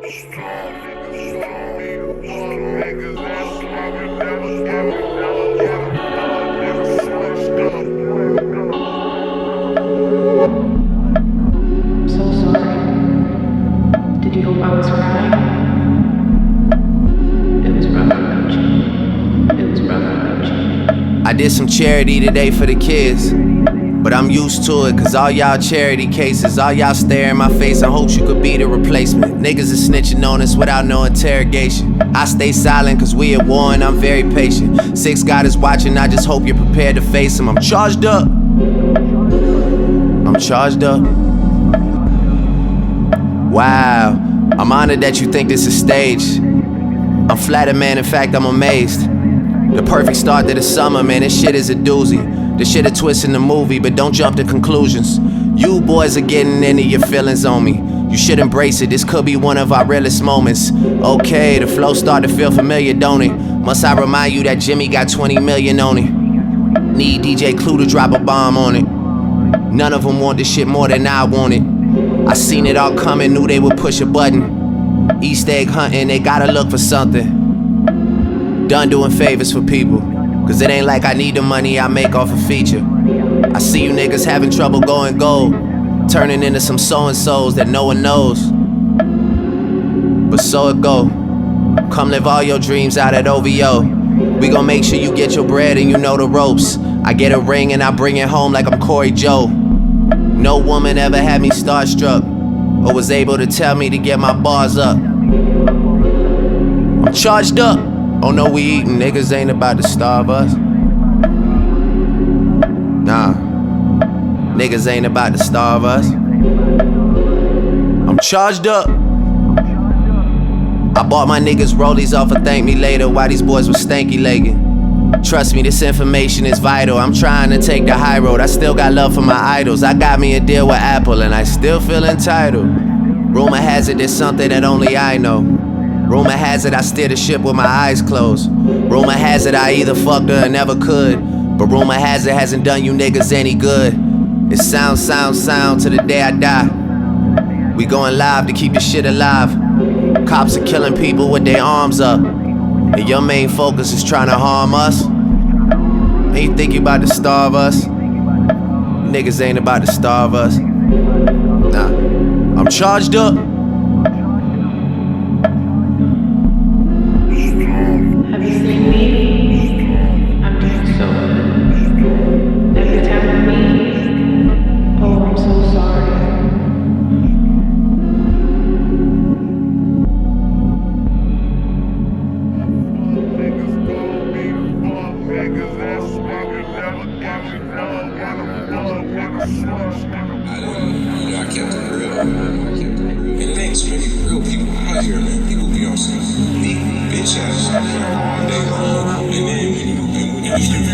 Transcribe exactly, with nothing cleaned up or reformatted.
So sorry. Did you hope I was crying? It was rough without you. It was rough without you. I did some charity today for the kids, but I'm used to it, cause all y'all charity cases, all y'all stare in my face and hopes you could be the replacement. Niggas is snitching on us without no interrogation. I stay silent cause we at war and I'm very patient. Six God is watching, I just hope you're prepared to face him. I'm charged up. I'm charged up. Wow, I'm honored that you think this is staged. I'm flattered, man, in fact I'm amazed. The perfect start to the summer, man, this shit is a doozy. This shit a twist in the movie, but don't jump to conclusions. You boys are getting into your feelings on me. You should embrace it, this could be one of our realest moments. Okay, the flow start to feel familiar, don't it? Must I remind you that Jimmy got twenty million on it? Need D J Clue to drop a bomb on it. None of them want this shit more than I want it. I seen it all coming, knew they would push a button. Easter egg hunting, they gotta look for something. Done doing favors for people, cause it ain't like I need the money I make off a feature. I see you niggas having trouble going gold, turning into some so-and-sos that no one knows. But so it go. Come live all your dreams out at O V O. We gon' make sure you get your bread and you know the ropes. I get a ring and I bring it home like I'm Corey Joe. No woman ever had me starstruck, or was able to tell me to get my bars up. I'm charged up. Oh no, we eatin', niggas ain't about to starve us. Nah, niggas ain't about to starve us. I'm charged up. I bought my niggas rollies off of Thank Me Later while these boys were stanky legging. Trust me, this information is vital. I'm trying to take the high road. I still got love for my idols. I got me a deal with Apple and I still feel entitled. Rumor has it there's something that only I know. Rumor has it I steer the ship with my eyes closed. Rumor has it I either fucked her or never could. But rumor has it hasn't done you niggas any good. It sounds, sound, sound to the day I die. We going live to keep the shit alive. Cops are killing people with their arms up, and your main focus is trying to harm us. And you think you about to starve us? Niggas ain't about to starve us. Nah, I'm charged up. Have you seen me? I'm doing so good. Every time I leave, oh, I'm so sorry. I kept it real. And it ain't so many real people out here, man. People be on some weak bitch ass all day long. And then when you, and when you